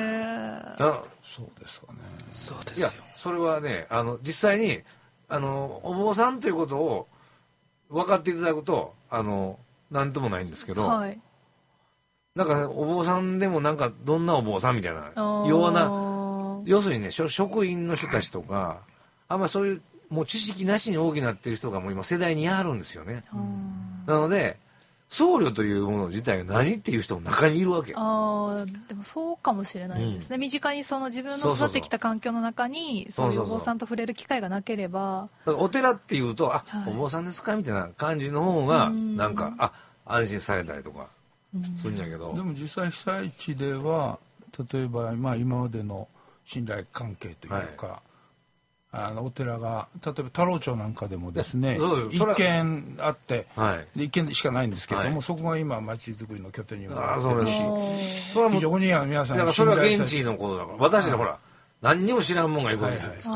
そうですかね。 そうですよ。 いやそれはね実際にお坊さんということを分かっていただくとなんともないんですけど、なんかお坊さんでもなんかどんなお坊さんみたいな要するにね職員の人たちとかあんまそういうもう知識なしに大きくなってる人がもう今世代にあるんですよね。なので僧侶というもの自体が何っていう人も中にいるわけ。 でもそうかもしれないですね、身近にその自分の育ってきた環境の中にそういうお坊さんと触れる機会がなければ、 だからお寺っていうとお坊さんですかみたいな感じの方がなんか安心されたりとかするんやけど、 でも実際被災地では例えば、今までの信頼関係というか、お寺が例えば太郎町なんかでもですね一軒あって、一軒しかないんですけれども、そこが今町づくりの拠点にもなってるし、非常に皆さんだからそれは現地のことだから、私らほら何にも知らんもんがいるわけですから、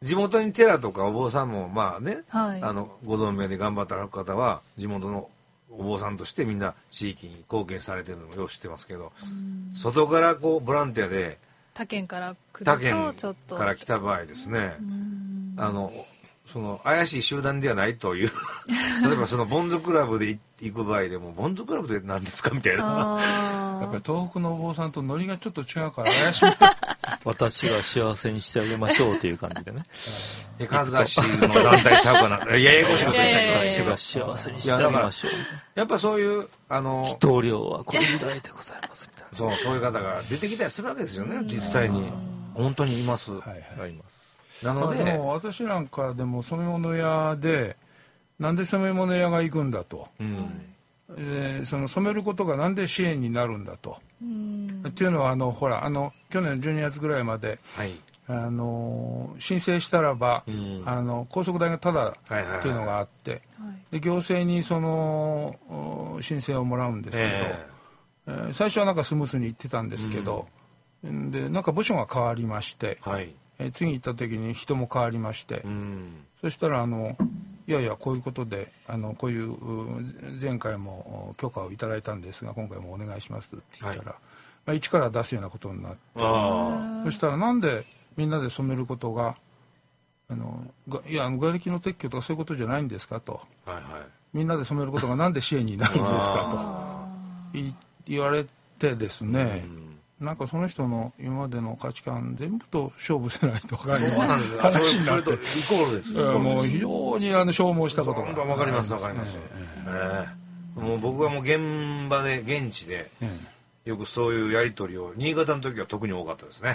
地元に寺とかお坊さんもご存命で頑張ってる方は地元のお坊さんとしてみんな地域に貢献されてるのもよく知ってますけど、外からこうボランティアで他県から来るとちょっと他県から来た場合ですね、その怪しい集団ではないという例えばそのボンズクラブで行く場合でもボンズクラブで何ですかみたいなやっぱり東北のお坊さんとノリがちょっと違うから怪しい私が幸せにしてあげましょうという感じでね手数出しの団体ちゃうかなややこしいこと言ったけど私が幸せにしてあげましょうやっぱそういう祈祷料はこれぐらいでございますみたいなそういう方が出てきたりするわけですよね、実際に本当にいます、いますなので、 でも私なんかでも染め物屋でなんで染め物屋が行くんだと、その染めることがなんで支援になるんだと、っていうのはほら去年12月ぐらいまで、申請したらば、高速代がタダっていうのがあって、で行政にその申請をもらうんですけど、最初はなんかスムースにいってたんですけど、でなんか部署が変わりまして、次行った時に人も変わりまして、そしたらいやこういうことでこういう前回も許可をいただいたんですが今回もお願いしますって言ったら、一から出すようなことになって、そしたらなんでみんなで染めることがいや瓦礫の撤去とかそういうことじゃないんですかと、みんなで染めることがなんで支援になるんですかと言われてですね、なんかその人の今までの価値観全部と勝負せないと分からない話になって、もう非常に消耗したことが分かります分かります、もう僕はもう現場で現地でよくそういうやり取りを新潟の時は特に多かったですね。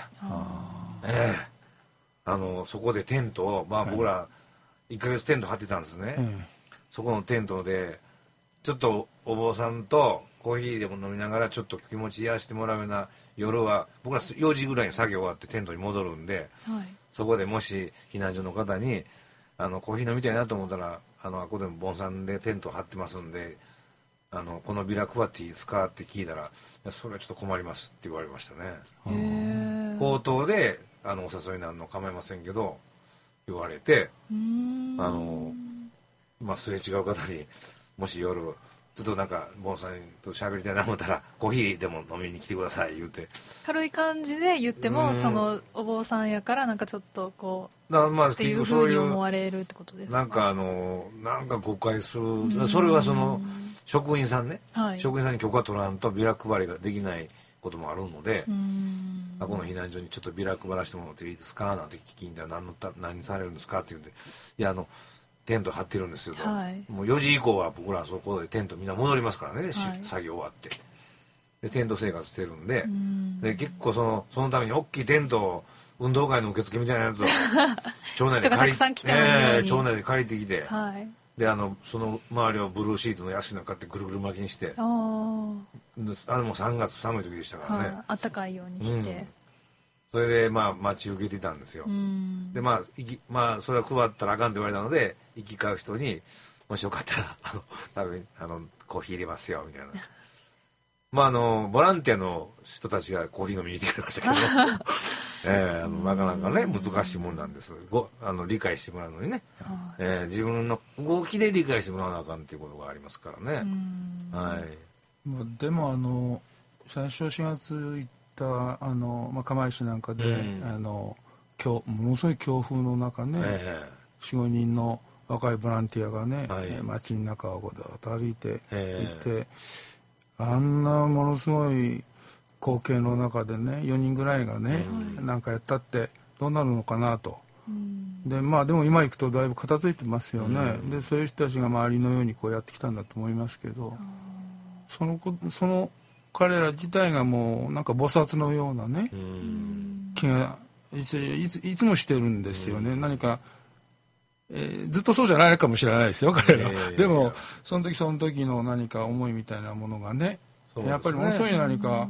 そこでテントを僕ら1ヶ月テント張ってたんですね、そこのテントでちょっとお坊さんとコーヒーでも飲みながらちょっと気持ち癒やしてもらうような夜は僕ら4時ぐらいに作業終わってテントに戻るんで、そこでもし避難所の方にコーヒー飲みたいなと思ったらあこでも盆栽でテント張ってますんでこのビラ配っていいですかって聞いたらそれはちょっと困りますって言われましたね。口頭でお誘いになるの構いませんけど言われてすれ違う方にもし夜ちょっとなんか盆栽と喋りたいな思ったらコーヒーでも飲みに来てください言うて軽い感じで言ってもそのお坊さんやからなんかちょっとこうっていうふうに思われるってことですか。 なんか誤解する、それはその職員さんね、職員さんに許可取らんとビラ配りができないこともあるので、この避難所にちょっとビラ配らせてもらっていいですかなんて聞きに行ったら何されるんですかって言うんで、いやテント張ってるんですよと、もう4時以降は僕らそこでテントみんな戻りますからね、作業終わってでテント生活してるんで、結構そのために大きいテントを運動会の受付みたいなやつを町内で借りてきて、でその周りをブルーシートの安いの買ってぐるぐる巻きにして、も3月寒い時でしたからね、 暖かいようにして、 それで待ち受けてたんですよ。でそれは配ったらあかんと言われたので行き交う人にもしよかったら多分コーヒー入れますよみたいな。ボランティアの人たちがコーヒー飲みに来てくれましたけどなかなかね難しいもんなんです。理解してもらうのにね、自分の動きで理解してもらわなあかんっていうことがありますからね。 でも最初4月行った釜石なんかで、ものすごい強風の中ね、4,5 人の若いボランティアがね、街の中を歩いて行って、あんなものすごい光景の中でね4人ぐらいがね、なんかやったってどうなるのかなと、 でまあでも今行くとだいぶ片付いてますよね、でそういう人たちが周りのようにこうやってきたんだと思いますけど、その彼ら自体がもうなんか菩薩のようなね、気がいつもしてるんですよね、何か、ずっとそうじゃないかもしれないですよ彼ら、でもその時の何か思いみたいなものがね、やっぱりものすごい何か、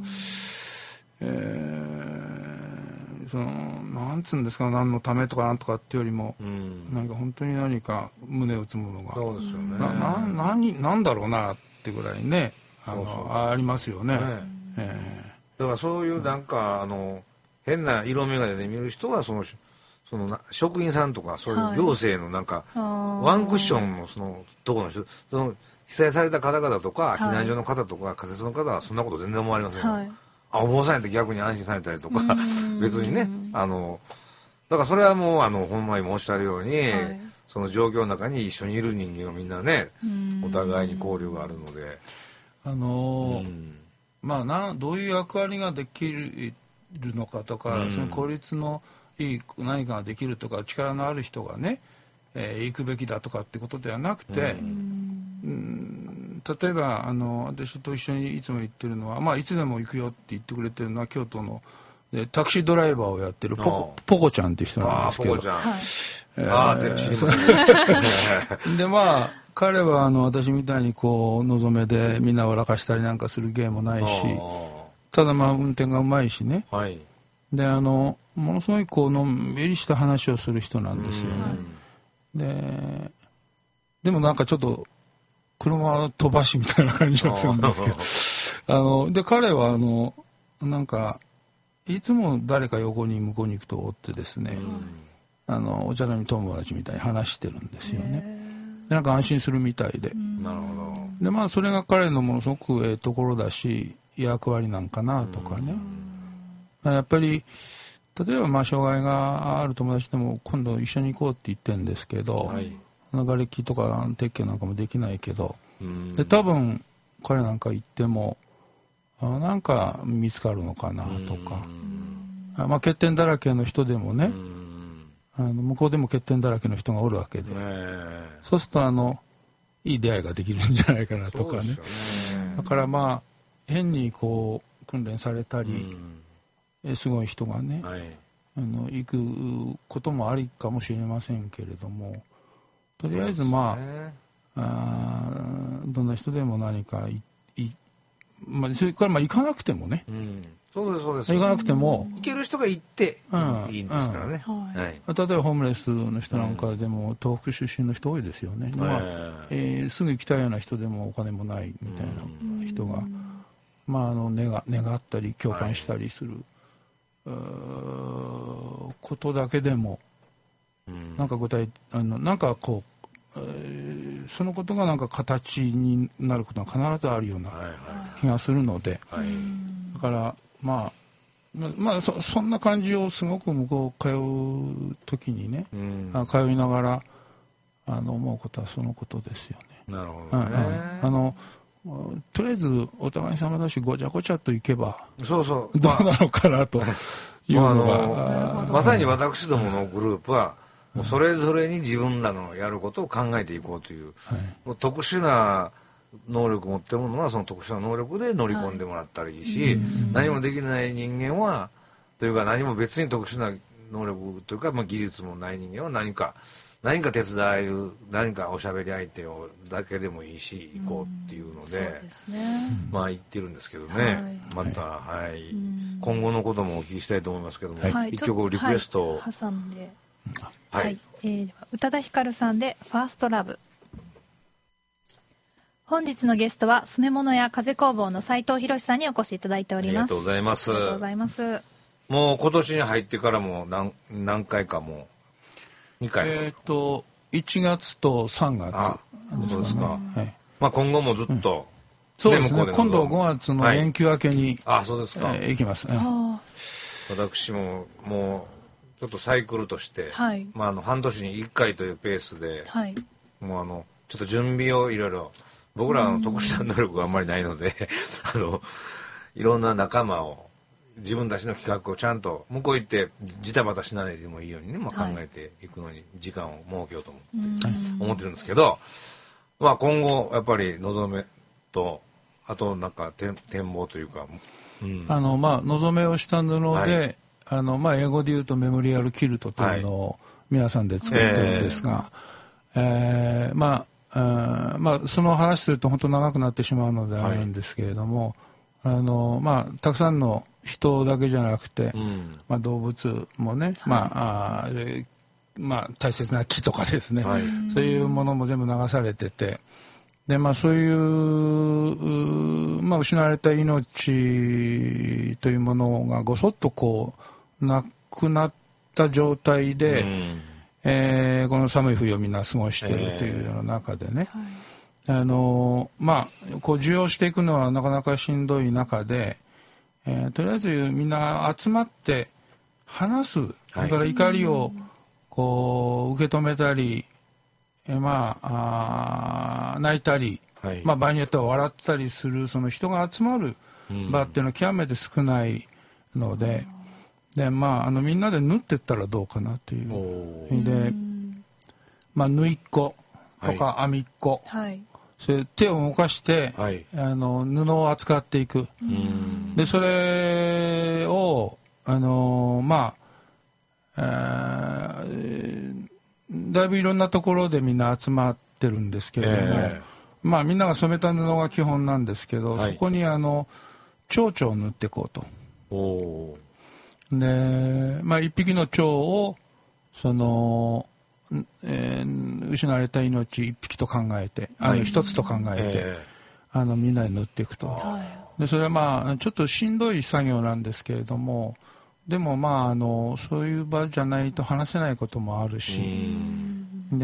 なんつうんですか、何のためとかなんとかっていうよりも、なんか本当に何か胸打つものが、 そうですよね、 なんだろうなってぐらいね、ありますよね。 だからそういうなんか変な色眼鏡で見る人はその職員さんとかそういう行政のなんか、ワンクッションのそのところの人、その被災された方々とか、避難所の方とか仮設の方はそんなこと全然思われませんよ、お坊さんやって逆に安心されたりとか別にね、だからそれはもうほんまにおっしゃるように、その状況の中に一緒にいる人間がみんなね、お互いに交流があるので、 まあどういう役割ができるのかとか、その効率のいい何かができるとか力のある人がね、行くべきだとかってことではなくて、例えば私と一緒にいつも言ってるのは、まあ、いつでも行くよって言ってくれてるのは京都のタクシードライバーをやってるポコちゃんっていう人なんですけど、ポコちゃん、でまあ彼は私みたいにこうのぞめでみんな笑かしたりなんかする芸もないし、ただまあ運転がうまいしね、でものすごいこうのんびりした話をする人なんですよね。でもなんかちょっと車飛ばしみたいな感じがするんですけどで彼はなんかいつも誰か横に向こうに行くと追ってですね、お茶飲み友達みたいに話してるんですよね。でなんか安心するみたいで、 なるほど。 でまあそれが彼のものすごくところだし役割なんかなとかね、やっぱり例えばまあ障害がある友達でも今度一緒に行こうって言ってるんですけど、瓦礫とか撤去なんかもできないけど、で多分彼なんか行ってもなんか見つかるのかなとか、まあ欠点だらけの人でもね、向こうでも欠点だらけの人がおるわけで、そうするといい出会いができるんじゃないかなとかね。だからまあ変にこう訓練されたり、すごい人がね、行くこともありかもしれませんけれども、とりあえずまあ、どんな人でも何かまあ、それからまあ行かなくてもね、 そうですそうです、 行かなくても行ける人が行っていいんですからね。 例えばホームレスの人なんかでも東北出身の人多いですよね。すぐ行きたいような人でもお金もないみたいな人が、まあ願ったり共感したりすることだけでも、なんかなんかこうそのことがなんか形になることが必ずあるような気がするので、だからまあそんな感じをすごく向こう通う時にね、通いながら思うことはそのことですよね。 なるほどね。 とりあえずお互い様だしごちゃごちゃといけばそうそう、 どうなのかなというのが、 まさに私どものグループはもうそれぞれに自分らのやることを考えていこうという、もう特殊な能力を持ってるものはその特殊な能力で乗り込んでもらったらいいし、何もできない人間はというか何も別に特殊な能力というか、まあ、技術もない人間は何か手伝える、何かおしゃべり相手をだけでもいいし行こうっていうので、まあ言ってるんですけどね、また、今後のこともお聞きしたいと思いますけども、一曲リクエストを挟んで、宇多田ヒカルさんでファーストラブ。本日のゲストは染め物屋風工房の斉藤博さんにお越しいただいております。 ありがとうございます。 ありがとうございます。 もう今年に入ってからも何回かも2回 1月と3月そうですか。まあ今後もずっと、 そうですね。今度5月の連休明けにそうですか。 行きます。 私ももうちょっとサイクルとして、まあ半年に1回というペースで、もうちょっと準備をいろいろ、僕らの特殊な能力があんまりないのでいろんな仲間を自分たちの企画をちゃんと向こう行ってジタバタしないでもいいようにね、まあ、考えていくのに時間を設けようと思ってるんですけど、まあ、今後やっぱりのぞめとあとなんか展望というか、 まあのぞめをした布で、まあ、英語で言うとメモリアルキルトというのを皆さんで作ってるんですが、まあその話すると本当長くなってしまうのであるんですけれども、まあ、たくさんの人だけじゃなくて、まあ、動物もね、まあ大切な木とかですね、そういうものも全部流されてて、でまあそういう、まあ、失われた命というものがごそっとこうなくなった状態で、この寒い冬をみんな過ごしているというような中でね、まあこう受容していくのはなかなかしんどい中で、とりあえずみんな集まって話す、それから怒りをこう受け止めたり、まあ泣いたり、まあ、場合によっては笑ったりするその人が集まる場っていうのは極めて少ないので、まあみんなで縫っていったらどうかなという。で、まあ縫いっことか編みっこ、それ手を動かして、布を扱っていく。でそれをまあ、だいぶいろんなところでみんな集まってるんですけれども、まあみんなが染めた布が基本なんですけど、そこに蝶々を塗っていこうと。で、まあ、一匹の蝶をその、失われた命一匹と考えて、一つと考えて、みんなで塗っていくと。でそれはまあちょっとしんどい作業なんですけれども、でもまあそういう場じゃないと話せないこともあるし、で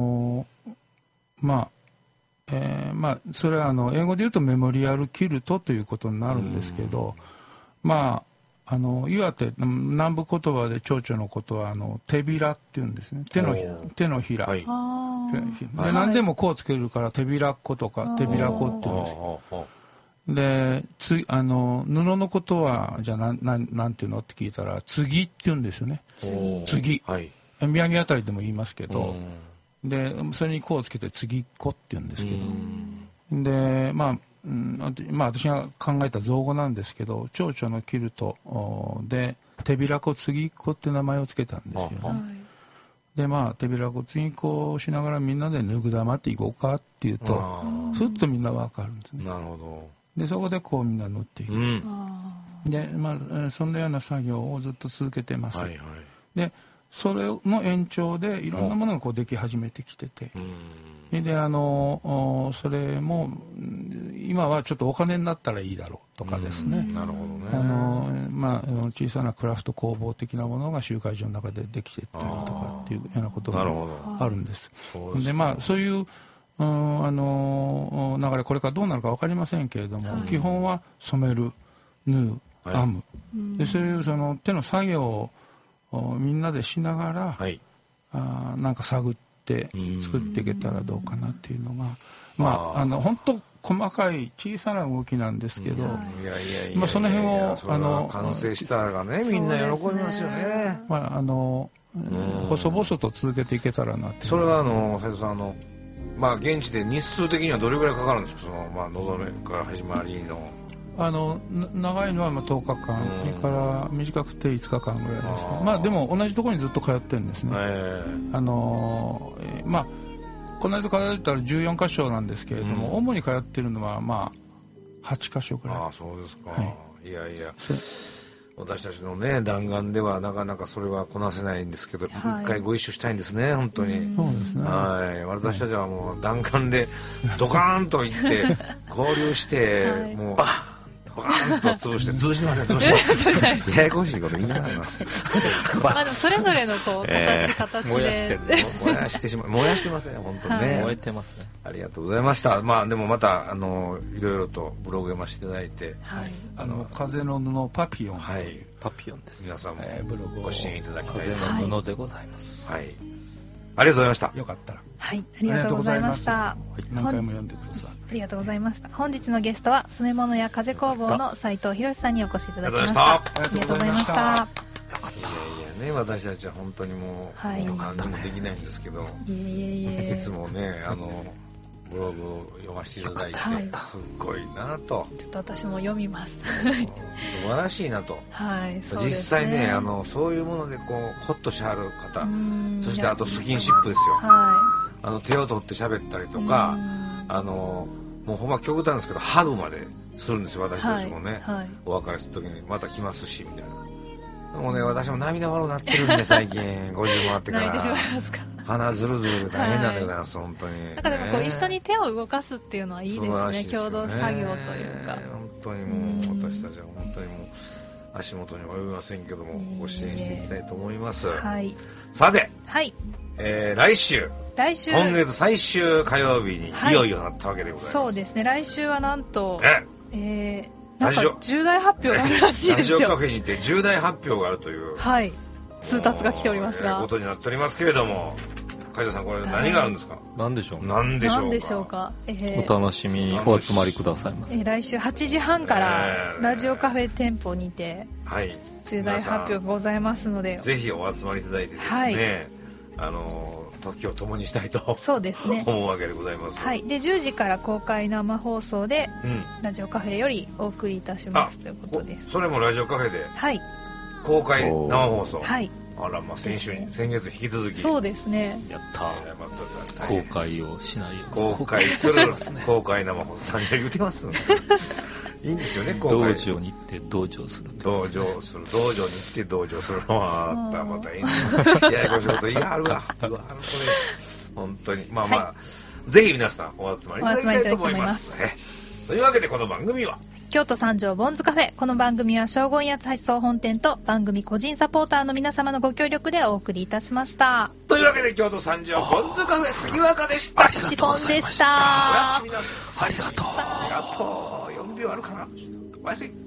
まあそれは英語で言うとメモリアルキルトということになるんですけど、まあ岩手南部言葉で蝶々のことは手びらっていうんですね。手のひら、で何でもこうつけるから手びらっことか手びらこっていうんですよ。で布のことはじゃあなんていうのって聞いたら継って言うんですよね。継、宮城あたりでも言いますけど、でそれにこうつけて継ぎっこって言うんですけど、でまあ私が考えた造語なんですけど、蝶々のキルトで手びらこ継ぎっこって名前をつけたんですよね。でまあ手びらこ継ぎっこをしながらみんなで脱ぐだまっていこうかっていうと、ふっとみんな分かるんですね。 なるほど。 でそこでこうみんな塗っていく、でまあそんなような作業をずっと続けてます。でそれの延長でいろんなものがこうでき始めてきてて、でそれも今はちょっとお金になったらいいだろうとかですね、 なるほどね。 まあ小さなクラフト工房的なものが集会所の中でできていったりとかっていうようなことがあるんです。でまあそういう流れこれからどうなるか分かりませんけれども、基本は染める、縫う、編む、でそういうその手の作業をみんなでしながら、なんか探って作っていけたらどうかなっていうのが、まあ本当細かい小さな動きなんですけど、まあその辺を完成したらねみんな喜びますよね。 まあ細々と続けていけたらなって。 それは斉藤さんまあ現地で日数的にはどれぐらいかかるんですか、まあ望めから始まりの。 長いのは10日間、それから短くて5日間ぐらいですね。まあでも同じところにずっと通ってるんですね。まあこの間通ったら14箇所なんですけれども、主に通ってるのはまあ8箇所ぐらい。 そうですか。いやいや、私たちのね弾丸ではなかなかそれはこなせないんですけど、一回ご一緒したいんですね、本当に。 そうですね。 私たちはもう弾丸でドカーンと行って交流してもうバーンと潰してません。ややこしいこと言いながらな。 まあでもそれぞれのこう形で燃やしてますね、本当にね。 燃えてますね。 ありがとうございました。まあでもまたいろいろとブログ読ませていただいて、 風の布パピヨン、 パピヨンです。 皆さんもブログご支援いただきたい。 風の布でございます。 ありがとうございました。 よかったら。 はい、ありがとうございました。 何回も読んでください。 ありがとうございました。本日のゲストは染め物や風工房の斉藤博さんにお越しいただきました。ありがとうございました。 いやいやね、私たちは本当にもう何もできないんですけど、いつもねブログを読ませていただいて、すごいなと。 ちょっと私も読みます。 素晴らしいなと。はい、そうですね。実際ね、そういうものでこうホッとしはる方、そしてあとスキンシップですよ。はい。手を取って喋ったりとか、もうほんま極端ですけどハグまでするんですよ、私たちもね。はい。お別れするときにまた来ますしみたいな。もうね、私も涙笑うなってるんで最近50回ってから。泣いてしまいますか。鼻ずるずるで大変なんでございます、本当に。 だからでもこう一緒に手を動かすっていうのはいいですね、共同作業というか。 本当にもう私たちは本当にもう足元に及びませんけども、ご支援していきたいと思います。はい。さて、はい。来週今月最終火曜日にいよいよなったわけでございます。 そうですね。来週はなんとなんか重大発表があるらしいですよ。 ラジオカフェにて重大発表があるという通達が来ておりますが、 ことになっておりますけれども、梶田さん、これ何があるんですか？ 何でしょう。 何でしょうか。 お楽しみにお集まりくださいませ。 来週8時半からラジオカフェ店舗にて重大発表がございますので、 ぜひお集まりいただいてですね、時を共にしたいとそうですね思うわけでございます。 はい。で10時から公開生放送で、ラジオカフェよりお送りいたしますということです。 それもラジオカフェで公開生放送。はい。あら、まあ先月引き続き。 そうですね。 やった。公開をしないように。公開する公開生放送。何言ってます？いいんですよね。 道場に行って同情する。 道場に行って同情するのはまたいいね。ややこしいこと言いあるわ。これ本当にまあぜひ皆さんお集まりいただきたいと思います。というわけでこの番組は京都三条ボンズカフェ。この番組は正言八橋総本店と番組個人サポーターの皆様のご協力でお送りいたしました。 というわけで京都三条ボンズカフェ杉若でした。 シポンでした。 おやすみなさい。 ありがとう。 4秒あるかな。おやすみ。